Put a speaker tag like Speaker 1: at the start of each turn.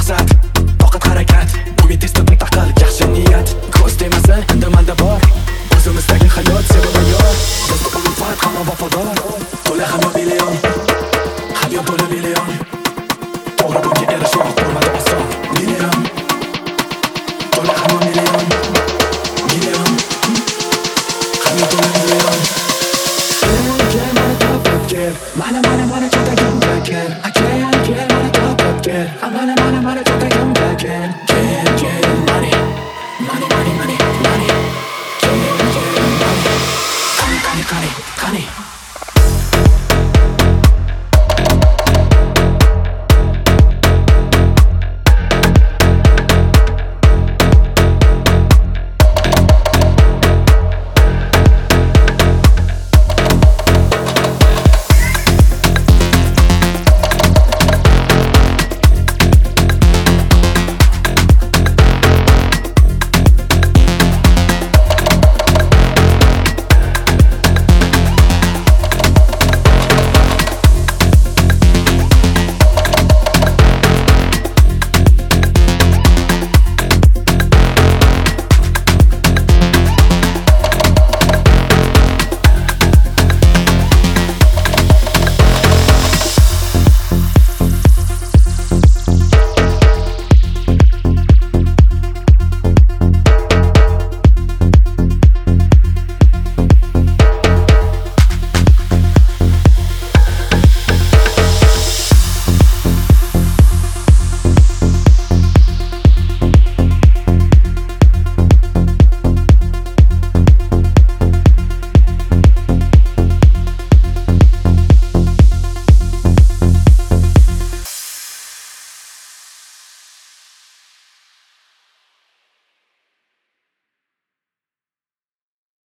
Speaker 1: maqsad, toqat harakat. Umid tezda taqal, yaxshi niyat. Ko'z demasin, indamanda bor. O'zimizdagi hayot sevib yor. Do'st ulfat, hamma vafodor. To'la hamma million, hayot to'la million. To'g'ri bunga erishoq bo'lmadi oson. Million, to'la hamma million, million, hayot to'la million. Mana chotagimga kel. Aka, mana topib kel. Mana chotagimga kel.